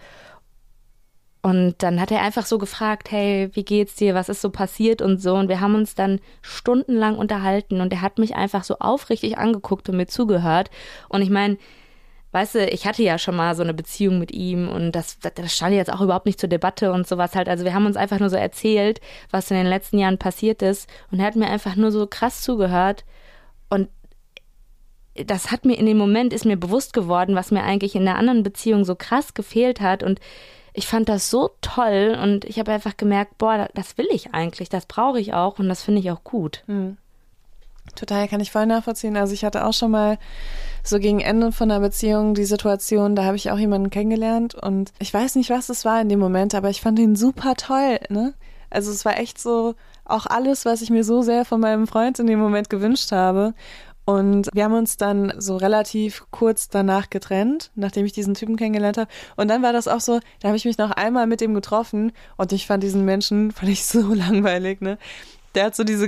Und dann hat er einfach so gefragt, hey, wie geht's dir, was ist so passiert und so. Und wir haben uns dann stundenlang unterhalten und er hat mich einfach so aufrichtig angeguckt und mir zugehört. Und ich meine, weißt du, ich hatte ja schon mal so eine Beziehung mit ihm und das stand jetzt auch überhaupt nicht zur Debatte und sowas halt. Also wir haben uns einfach nur so erzählt, was in den letzten Jahren passiert ist. Und er hat mir einfach nur so krass zugehört. Und das hat mir in dem Moment, ist mir bewusst geworden, was mir eigentlich in der anderen Beziehung so krass gefehlt hat. Und ich fand das so toll und ich habe einfach gemerkt, boah, das will ich eigentlich, das brauche ich auch und das finde ich auch gut. Total, kann ich voll nachvollziehen. Also ich hatte auch schon mal so gegen Ende von einer Beziehung die Situation, da habe ich auch jemanden kennengelernt und ich weiß nicht, was es war in dem Moment, aber ich fand ihn super toll, ne? Also es war echt so auch alles, was ich mir so sehr von meinem Freund in dem Moment gewünscht habe. Und wir haben uns dann so relativ kurz danach getrennt, nachdem ich diesen Typen kennengelernt habe. Und dann war das auch so, da habe ich mich noch einmal mit dem getroffen und ich fand diesen Menschen, so langweilig, ne? Der hat so diesen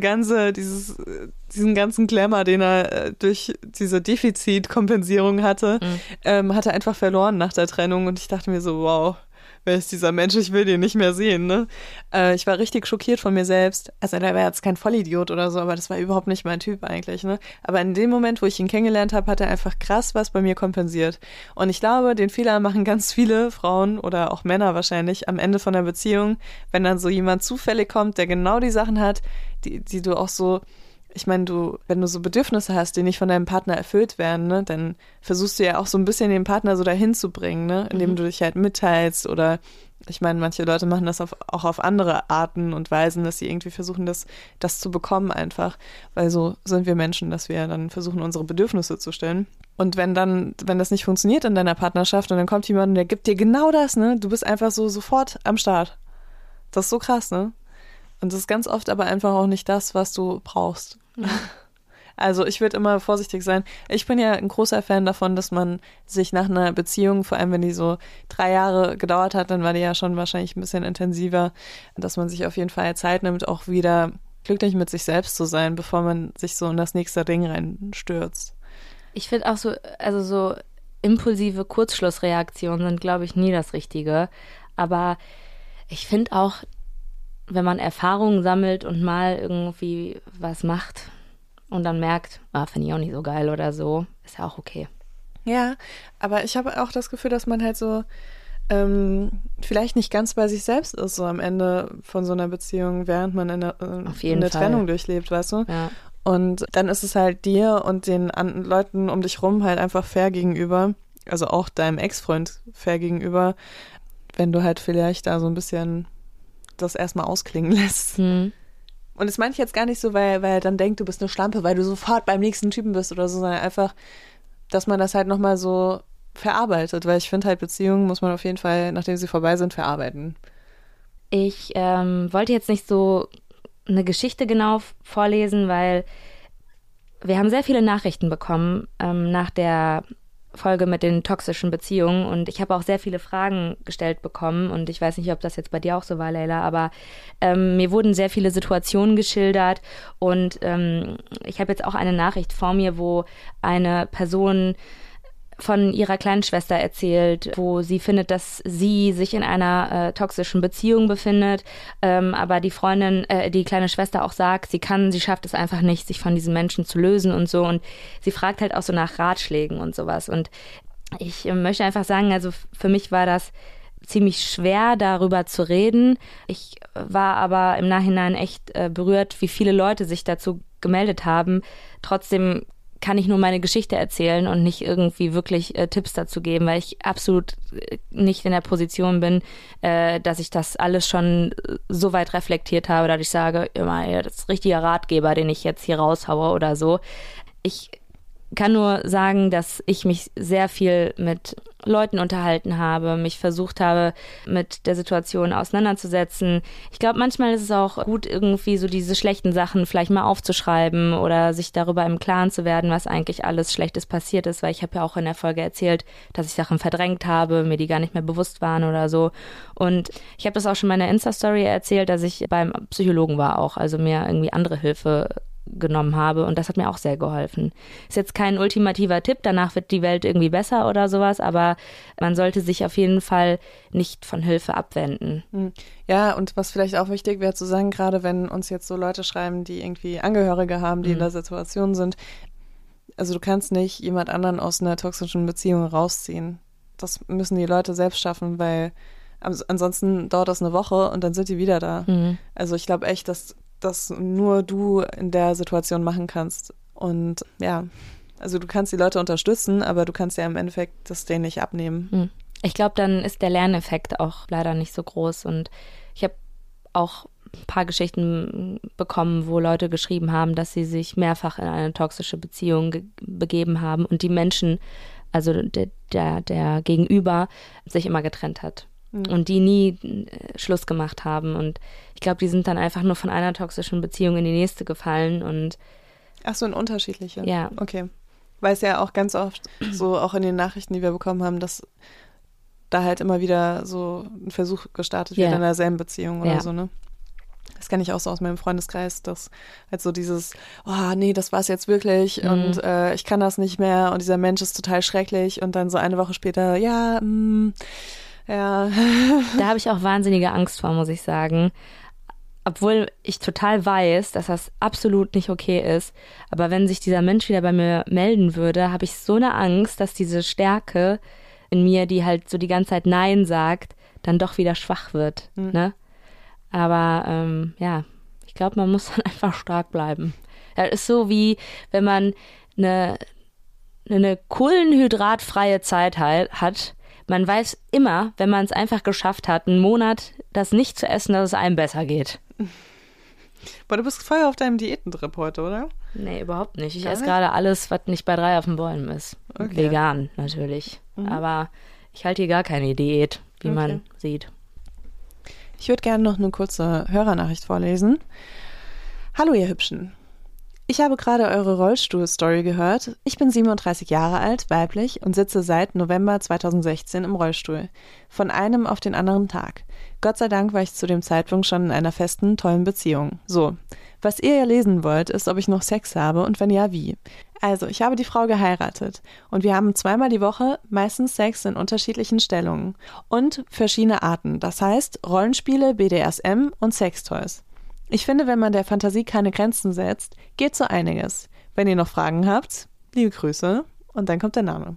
ganzen Glamour, den er durch diese Defizitkompensierung hatte, hat er einfach verloren nach der Trennung. Und ich dachte mir so, wow, wer ist dieser Mensch? Ich will den nicht mehr sehen, ne? Ich war richtig schockiert von mir selbst. Also der war jetzt kein Vollidiot oder so, aber das war überhaupt nicht mein Typ eigentlich, ne? Aber in dem Moment, wo ich ihn kennengelernt habe, hat er einfach krass was bei mir kompensiert. Und ich glaube, den Fehler machen ganz viele Frauen oder auch Männer wahrscheinlich am Ende von der Beziehung, wenn dann so jemand zufällig kommt, der genau die Sachen hat, die du auch so, ich meine, wenn du so Bedürfnisse hast, die nicht von deinem Partner erfüllt werden, ne, dann versuchst du ja auch so ein bisschen den Partner so dahin zu bringen, ne, indem du dich halt mitteilst oder, ich meine, manche Leute machen das auch auf andere Arten und Weisen, dass sie irgendwie versuchen, das zu bekommen einfach, weil so sind wir Menschen, dass wir dann versuchen, unsere Bedürfnisse zu stillen. Und wenn das nicht funktioniert in deiner Partnerschaft und dann kommt jemand und der gibt dir genau das, ne, du bist einfach so sofort am Start. Das ist so krass, ne? Und das ist ganz oft aber einfach auch nicht das, was du brauchst. Ja. Also ich würde immer vorsichtig sein. Ich bin ja ein großer Fan davon, dass man sich nach einer Beziehung, vor allem wenn die so 3 Jahre gedauert hat, dann war die ja schon wahrscheinlich ein bisschen intensiver, dass man sich auf jeden Fall Zeit nimmt, auch wieder glücklich mit sich selbst zu sein, bevor man sich so in das nächste Ding reinstürzt. Ich finde auch so, also so impulsive Kurzschlussreaktionen sind, glaube ich, nie das Richtige. Aber ich finde auch, wenn man Erfahrungen sammelt und mal irgendwie was macht und dann merkt, finde ich auch nicht so geil oder so, ist ja auch okay. Ja, aber ich habe auch das Gefühl, dass man halt so vielleicht nicht ganz bei sich selbst ist, so am Ende von so einer Beziehung, während man eine Trennung durchlebt, weißt du? Ja. Und dann ist es halt dir und den Leuten um dich rum halt einfach fair gegenüber, also auch deinem Ex-Freund fair gegenüber, wenn du halt vielleicht da so ein bisschen das erstmal ausklingen lässt. Und das meine ich jetzt gar nicht so, weil er dann denkt, du bist eine Schlampe, weil du sofort beim nächsten Typen bist oder so, sondern einfach, dass man das halt nochmal so verarbeitet, weil ich finde halt, Beziehungen muss man auf jeden Fall, nachdem sie vorbei sind, verarbeiten. Ich wollte jetzt nicht so eine Geschichte genau vorlesen, weil wir haben sehr viele Nachrichten bekommen nach der Folge mit den toxischen Beziehungen und ich habe auch sehr viele Fragen gestellt bekommen und ich weiß nicht, ob das jetzt bei dir auch so war, Leila, aber mir wurden sehr viele Situationen geschildert und ich habe jetzt auch eine Nachricht vor mir, wo eine Person von ihrer kleinen Schwester erzählt, wo sie findet, dass sie sich in einer toxischen Beziehung befindet, aber die Freundin, die kleine Schwester auch sagt, sie schafft es einfach nicht, sich von diesen Menschen zu lösen und so und sie fragt halt auch so nach Ratschlägen und sowas und ich möchte einfach sagen, also für mich war das ziemlich schwer, darüber zu reden. Ich war aber im Nachhinein echt berührt, wie viele Leute sich dazu gemeldet haben. Trotzdem kann ich nur meine Geschichte erzählen und nicht irgendwie wirklich Tipps dazu geben, weil ich absolut nicht in der Position bin, dass ich das alles schon so weit reflektiert habe, dass ich sage, immer, ja, das ist richtiger Ratgeber, den ich jetzt hier raushaue oder so. Ich kann nur sagen, dass ich mich sehr viel mit Leuten unterhalten habe, mich versucht habe, mit der Situation auseinanderzusetzen. Ich glaube, manchmal ist es auch gut, irgendwie so diese schlechten Sachen vielleicht mal aufzuschreiben oder sich darüber im Klaren zu werden, was eigentlich alles Schlechtes passiert ist, weil ich habe ja auch in der Folge erzählt, dass ich Sachen verdrängt habe, mir die gar nicht mehr bewusst waren oder so. Und ich habe das auch schon in meiner Insta-Story erzählt, dass ich beim Psychologen war auch, also mir irgendwie andere Hilfe genommen habe und das hat mir auch sehr geholfen. Ist jetzt kein ultimativer Tipp, danach wird die Welt irgendwie besser oder sowas, aber man sollte sich auf jeden Fall nicht von Hilfe abwenden. Ja, und was vielleicht auch wichtig wäre zu sagen, gerade wenn uns jetzt so Leute schreiben, die irgendwie Angehörige haben, die in der Situation sind, also du kannst nicht jemand anderen aus einer toxischen Beziehung rausziehen. Das müssen die Leute selbst schaffen, weil ansonsten dauert das eine Woche und dann sind die wieder da. Also ich glaube echt, dass das nur du in der Situation machen kannst. Und ja, also du kannst die Leute unterstützen, aber du kannst ja im Endeffekt das denen nicht abnehmen. Ich glaube, dann ist der Lerneffekt auch leider nicht so groß. Und ich habe auch ein paar Geschichten bekommen, wo Leute geschrieben haben, dass sie sich mehrfach in eine toxische Beziehung begeben haben und die Menschen, also der Gegenüber, sich immer getrennt hat. Und die nie Schluss gemacht haben. Und ich glaube, die sind dann einfach nur von einer toxischen Beziehung in die nächste gefallen. Und ach so, in unterschiedliche? Ja. Okay. Weil es ja auch ganz oft so, auch in den Nachrichten, die wir bekommen haben, dass da halt immer wieder so ein Versuch gestartet wird in derselben Beziehung oder so, ne? Das kenne ich auch so aus meinem Freundeskreis, dass halt so dieses, oh nee, das war's jetzt wirklich und ich kann das nicht mehr und dieser Mensch ist total schrecklich und dann so eine Woche später, ja. Da habe ich auch wahnsinnige Angst vor, muss ich sagen. Obwohl ich total weiß, dass das absolut nicht okay ist. Aber wenn sich dieser Mensch wieder bei mir melden würde, habe ich so eine Angst, dass diese Stärke in mir, die halt so die ganze Zeit Nein sagt, dann doch wieder schwach wird. Ne? Aber ich glaube, man muss dann einfach stark bleiben. Das ist so wie, wenn man eine kohlenhydratfreie Zeit hat. Man weiß immer, wenn man es einfach geschafft hat, einen Monat das nicht zu essen, dass es einem besser geht. Boah, du bist voll auf deinem Diätentrip heute, oder? Nee, überhaupt nicht. Ich esse gerade alles, was nicht bei 3 auf den Bäumen ist. Okay. Vegan, natürlich. Aber ich halte hier gar keine Diät, wie man sieht. Ich würde gerne noch eine kurze Hörernachricht vorlesen. Hallo, ihr Hübschen. Ich habe gerade eure Rollstuhl-Story gehört. Ich bin 37 Jahre alt, weiblich und sitze seit November 2016 im Rollstuhl. Von einem auf den anderen Tag. Gott sei Dank war ich zu dem Zeitpunkt schon in einer festen, tollen Beziehung. So, was ihr ja lesen wollt, ist, ob ich noch Sex habe und wenn ja, wie. Also, ich habe die Frau geheiratet und wir haben 2-mal die Woche meistens Sex in unterschiedlichen Stellungen und verschiedene Arten. Das heißt Rollenspiele, BDSM und Sextoys. Ich finde, wenn man der Fantasie keine Grenzen setzt, geht so einiges. Wenn ihr noch Fragen habt, liebe Grüße und dann kommt der Name.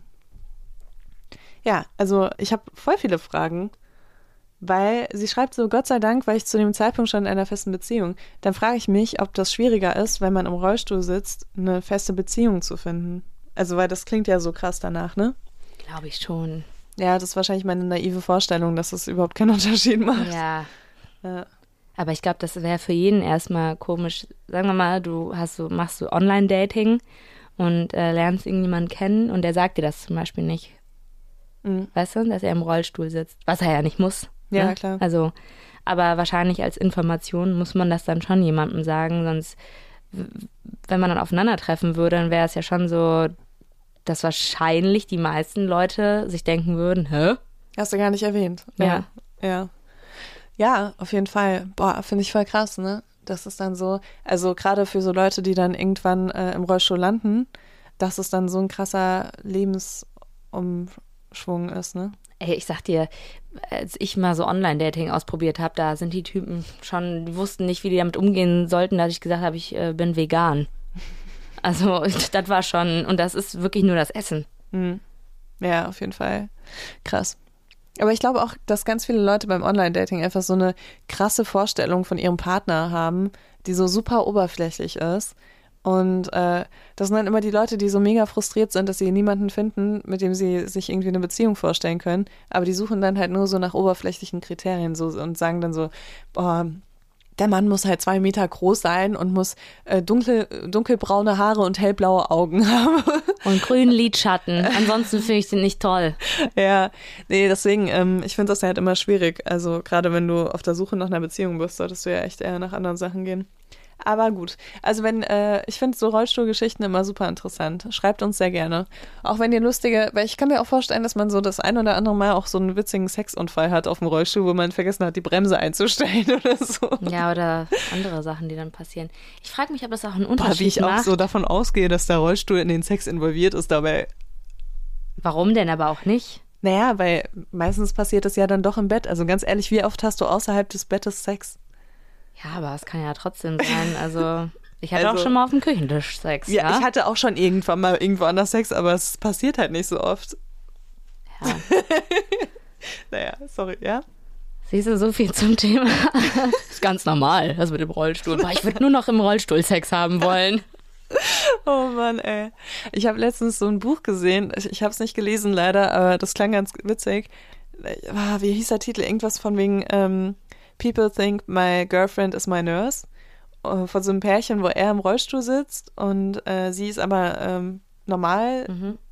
Ja, also ich habe voll viele Fragen, weil sie schreibt so, Gott sei Dank war ich zu dem Zeitpunkt schon in einer festen Beziehung. Dann frage ich mich, ob das schwieriger ist, wenn man im Rollstuhl sitzt, eine feste Beziehung zu finden. Also weil das klingt ja so krass danach, ne? Glaube ich schon. Ja, das ist wahrscheinlich meine naive Vorstellung, dass es überhaupt keinen Unterschied macht. Ja. Aber ich glaube, das wäre für jeden erstmal komisch. Sagen wir mal, machst du Online-Dating und lernst irgendjemanden kennen und der sagt dir das zum Beispiel nicht. Weißt du, dass er im Rollstuhl sitzt. Was er ja nicht muss. Ja, ne? klar. Also, aber wahrscheinlich als Information muss man das dann schon jemandem sagen, sonst wenn man dann aufeinandertreffen würde, dann wäre es ja schon so, dass wahrscheinlich die meisten Leute sich denken würden, hä? Hast du gar nicht erwähnt. Ja. Ja, auf jeden Fall. Boah, finde ich voll krass, ne? Das ist dann so, also gerade für so Leute, die dann irgendwann im Rollstuhl landen, dass es dann so ein krasser Lebensumschwung ist, ne? Ey, ich sag dir, als ich mal so Online-Dating ausprobiert habe, da sind die Typen schon, die wussten nicht, wie die damit umgehen sollten, dass ich gesagt habe, ich bin vegan. Also das war schon, und das ist wirklich nur das Essen. Mhm. Ja, auf jeden Fall. Krass. Aber ich glaube auch, dass ganz viele Leute beim Online-Dating einfach so eine krasse Vorstellung von ihrem Partner haben, die so super oberflächlich ist. Und das sind dann immer die Leute, die so mega frustriert sind, dass sie niemanden finden, mit dem sie sich irgendwie eine Beziehung vorstellen können. Aber die suchen dann halt nur so nach oberflächlichen Kriterien so und sagen dann so, boah, der Mann muss halt 2 Meter groß sein und muss dunkelbraune Haare und hellblaue Augen haben. Und grünen Lidschatten. Ansonsten finde ich den nicht toll. Ja, nee, deswegen, ich finde das halt immer schwierig. Also gerade wenn du auf der Suche nach einer Beziehung bist, solltest du ja echt eher nach anderen Sachen gehen. Aber gut, also ich finde so Rollstuhlgeschichten immer super interessant. Schreibt uns sehr gerne. Auch wenn ihr weil ich kann mir auch vorstellen, dass man so das ein oder andere Mal auch so einen witzigen Sexunfall hat auf dem Rollstuhl, wo man vergessen hat, die Bremse einzustellen oder so. Ja, oder andere Sachen, die dann passieren. Ich frage mich, ob das auch einen Unterschied macht. Wie ich auch so davon ausgehe, dass der Rollstuhl in den Sex involviert ist dabei. Warum denn aber auch nicht? Naja, weil meistens passiert das ja dann doch im Bett. Also ganz ehrlich, wie oft hast du außerhalb des Bettes Sex? Ja, aber es kann ja trotzdem sein. Also, ich hatte auch schon mal auf dem Küchentisch Sex. Ja, ich hatte auch schon irgendwann mal irgendwo anders Sex, aber es passiert halt nicht so oft. Ja. Naja, sorry, ja? Siehst du, so viel zum Thema. Ist ganz normal, das mit dem Rollstuhl. Boah, ich würde nur noch im Rollstuhl Sex haben wollen. Oh Mann, ey. Ich habe letztens so ein Buch gesehen. Ich habe es nicht gelesen, leider, aber das klang ganz witzig. Wie hieß der Titel? Irgendwas von wegen People Think My Girlfriend is My Nurse. Von so einem Pärchen, wo er im Rollstuhl sitzt und sie ist aber normal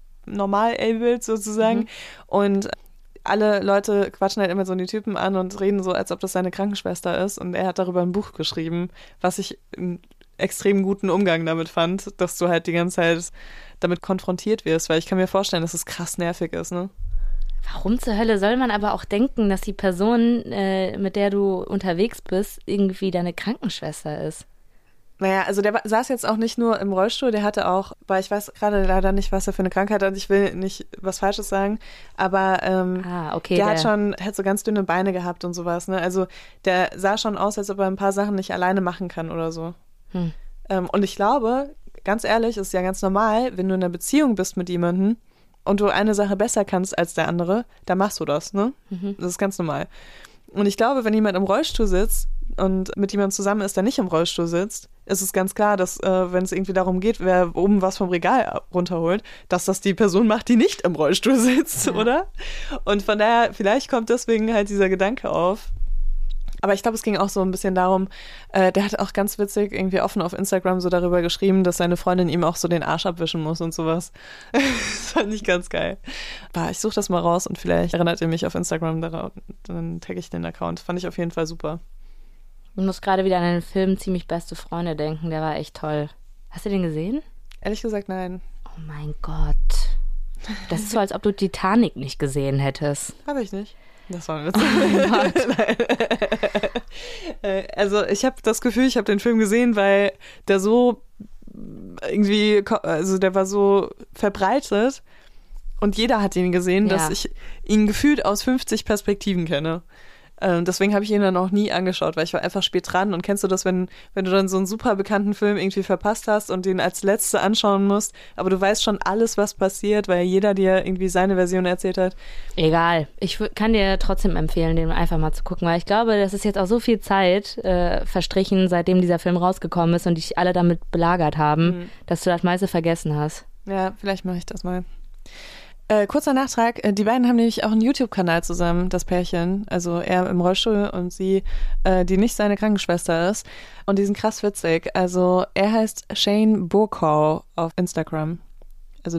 abled sozusagen. Mhm. Und alle Leute quatschen halt immer so die Typen an und reden so, als ob das seine Krankenschwester ist. Und er hat darüber ein Buch geschrieben, was ich einen extrem guten Umgang damit fand, dass du halt die ganze Zeit damit konfrontiert wirst. Weil ich kann mir vorstellen, dass es krass nervig ist, ne? Warum zur Hölle soll man aber auch denken, dass die Person, mit der du unterwegs bist, irgendwie deine Krankenschwester ist? Naja, also der saß jetzt auch nicht nur im Rollstuhl, der hatte auch, weil ich weiß gerade leider nicht, was er für eine Krankheit hat, ich will nicht was Falsches sagen, aber der hat so ganz dünne Beine gehabt und sowas, ne? Also der sah schon aus, als ob er ein paar Sachen nicht alleine machen kann oder so. Und ich glaube, ganz ehrlich, ist ja ganz normal, wenn du in einer Beziehung bist mit jemandem, und du eine Sache besser kannst als der andere, dann machst du das, ne? Mhm. Das ist ganz normal. Und ich glaube, wenn jemand im Rollstuhl sitzt und mit jemandem zusammen ist, der nicht im Rollstuhl sitzt, ist es ganz klar, dass, wenn es irgendwie darum geht, wer oben was vom Regal runterholt, dass das die Person macht, die nicht im Rollstuhl sitzt, oder? Und von daher, vielleicht kommt deswegen halt dieser Gedanke auf. Aber ich glaube, es ging auch so ein bisschen darum, der hat auch ganz witzig irgendwie offen auf Instagram so darüber geschrieben, dass seine Freundin ihm auch so den Arsch abwischen muss und sowas. Das fand ich ganz geil. Ich suche das mal raus und vielleicht erinnert ihr mich auf Instagram daran, dann tagge ich den Account. Fand ich auf jeden Fall super. Ich muss gerade wieder an den Film Ziemlich beste Freunde denken, der war echt toll. Hast du den gesehen? Ehrlich gesagt, nein. Oh mein Gott. Das ist so, als ob du Titanic nicht gesehen hättest. Habe ich nicht. Das war ein Witz. Oh mein Gott. Also ich habe das Gefühl, ich habe den Film gesehen, weil der so irgendwie, also der war so verbreitet und jeder hat ihn gesehen, dass ich ihn gefühlt aus 50 Perspektiven kenne. Deswegen habe ich ihn dann auch nie angeschaut, weil ich war einfach spät dran. Und kennst du das, wenn du dann so einen super bekannten Film irgendwie verpasst hast und den als Letzte anschauen musst, aber du weißt schon alles, was passiert, weil jeder dir irgendwie seine Version erzählt hat? Egal. Ich kann dir trotzdem empfehlen, den einfach mal zu gucken, weil ich glaube, das ist jetzt auch so viel Zeit verstrichen, seitdem dieser Film rausgekommen ist und dich alle damit belagert haben, dass du das meiste vergessen hast. Ja, vielleicht mache ich das mal. Kurzer Nachtrag, die beiden haben nämlich auch einen YouTube-Kanal zusammen, das Pärchen, also er im Rollstuhl und sie, die nicht seine Krankenschwester ist, und die sind krass witzig. Also er heißt Shane Burkow auf Instagram, also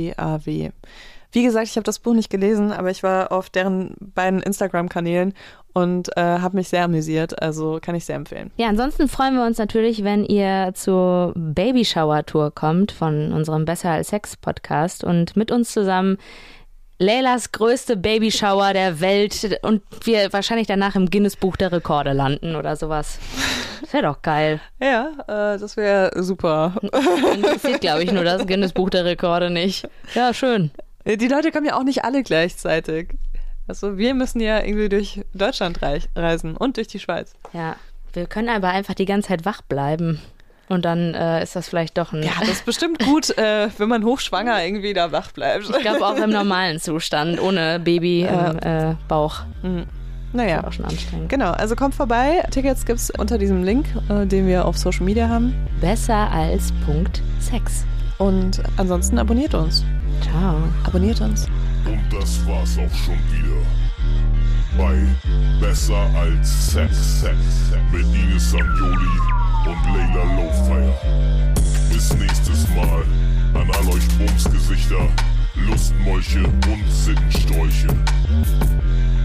B-U-R-C-A-W. Wie gesagt, ich habe das Buch nicht gelesen, aber ich war auf deren beiden Instagram-Kanälen und habe mich sehr amüsiert, also kann ich sehr empfehlen. Ja, ansonsten freuen wir uns natürlich, wenn ihr zur Babyshower-Tour kommt von unserem Besser als Sex-Podcast und mit uns zusammen Leylas größte Babyshower der Welt und wir wahrscheinlich danach im Guinness-Buch der Rekorde landen oder sowas. Das wäre doch geil. Ja, das wäre super. Interessiert, glaube ich, nur das Guinness-Buch der Rekorde nicht. Ja, schön. Die Leute kommen ja auch nicht alle gleichzeitig. Also wir müssen ja irgendwie durch Deutschland reisen und durch die Schweiz. Ja, wir können aber einfach die ganze Zeit wach bleiben. Und dann ist das vielleicht doch ein... Ja, das ist bestimmt gut, wenn man hochschwanger irgendwie da wach bleibt. Ich glaube auch im normalen Zustand, ohne Baby im Bauch. Naja, das ist auch schon anstrengend. Genau, also kommt vorbei. Tickets gibt's unter diesem Link, den wir auf Social Media haben. Besser als .sex. Und ansonsten abonniert uns. Ciao. Abonniert uns. Und das war's auch schon wieder. Bei Besser als Sex mit Ines Sanjoli und Leyla Lowfire. Bis nächstes Mal an all euch Bumsgesichter, Lustmolche und Sittensträuche.